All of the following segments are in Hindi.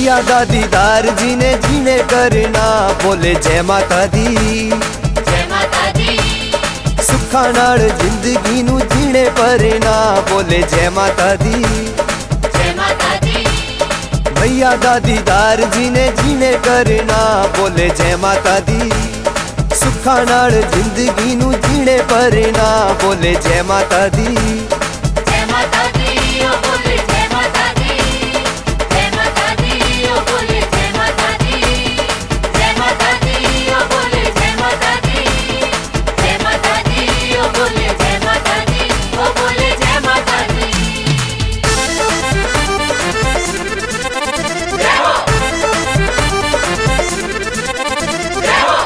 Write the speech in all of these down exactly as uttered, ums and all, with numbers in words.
मैया दा दीदार जीने जीने करना, बोले जय माता दी जय माता दी। सुखा नाल जिंदगी नू जीने परना, बोले जय माता दी जय माता दी। मैया दा दीदार जीने जीने करना, बोले जय माता दी सुखा नाल जिंदगी नू जीने परना, बोले जय माता दी जय माता दी ओ बोले जय माता दी। जय माता दी ओ बोले जय माता दी। जय माता दी ओ बोले जय माता दी। जय माता दी ओ बोले जय माता दी। ओ बोले जय माता दी। जय हो जय हो।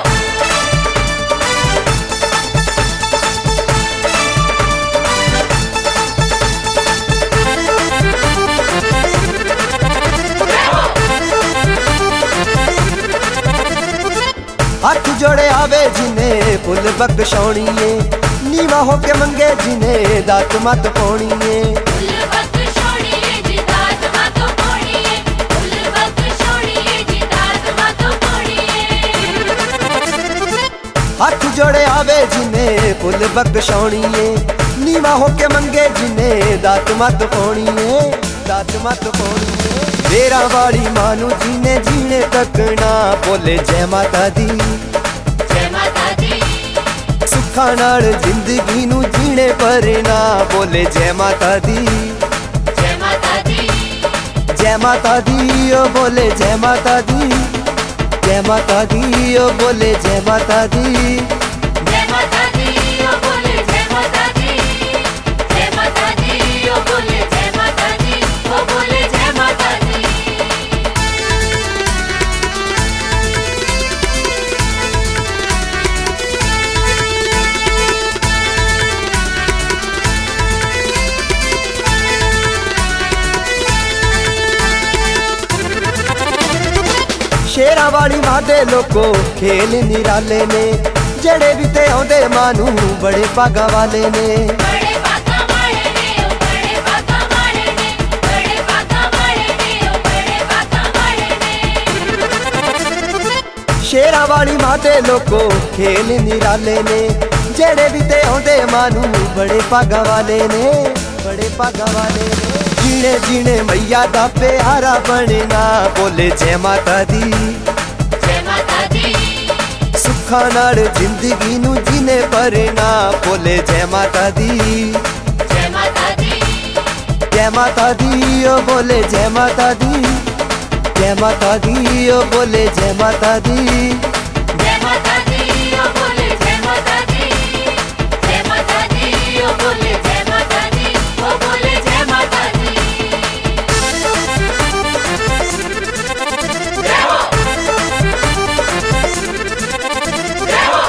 हाथ जोड़े आवे जिने फुल बख्शौणीए, नीवा होके मंगे जिने दात मत पौणीए। फुल बख्शौणीए जी दात मत पौणीए। फुल बख्शौणीए जी दात मत पौणीए। हाथ जोड़े आवे जिने फुल बख्शौणीए, नीवा होके मंगे जिने दात मत पौणीए। दात मत पौणीए मेरा वाली मानू जीने जीने तकना, बोले जय माता दी जय माता दी। सुखा नाल जिंदगी नू जीने परना, बोले जय माता दी जय माता दी। जय माता दी ओ बोले जय माता दी। जय माता दी ओ बोले जय माता दी। जय माता दी ओ बोले जय माता दी। जय माता दी ओ बोले जय माता दी। ओ बोले जय माता दी। शेरा वाली मां दे लोको खेल निराले ने, जड़े भी ते आउंदे मानू बड़े भागा वाले ने। बड़े भागा वाले ने ओ बड़े भागा वाले ने। बड़े भागा वाले ने ओ बड़े भागा वाले ने। शेरा वाली मां दे लोको खेल निराले ने, जड़े भी ते आउंदे मानू बड़े भागा वाले ने। बड़े भागा वाले ने जीने जीने मैया दा प्यारा बनना, बोले जय माता दी जय माता दी। सुखा नाल जिंदगी नू जीने परना, बोले जय माता दी जय माता दी। जय माता दी ओ बोले जय माता दी। जय माता दी ओ बोले जय माता दी। जय माता दी ओ बोले जय माता दी। जय माता दी ओ बोले जय माता दी। ओ बोले जय माता दी। जय हो जय हो।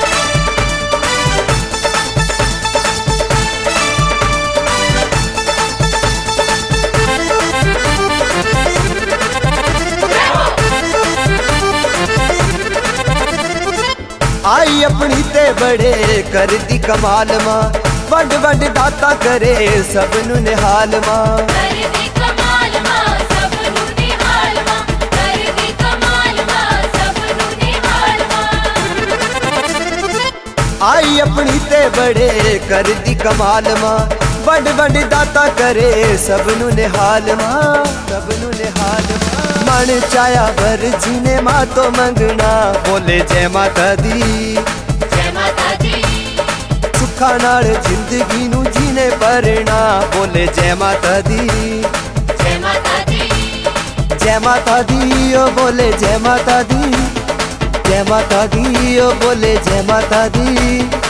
आई अपनी ते बड़े कर दी कमाल मां, वंड वंड दाता करे सबनू निहाल मां। कर दी कमाल मां सबनू निहाल मां। कर दी कमाल मां सबनू निहाल मां। आई अपनी ते बड़े कर दी कमाल मां, वंड वंड दाता करे सबनू निहाल मां। सबनू निहाल मां मन चाया वर जीने मां तो मंगना, बोले जय माता दी जय माता दी। सुखा नाल जिंदगी नू जीने परना, बोले जय माता दी जय माता दी। जय माता दी ओ बोले जय माता दी। जय माता दी ओ बोले जय माता दी।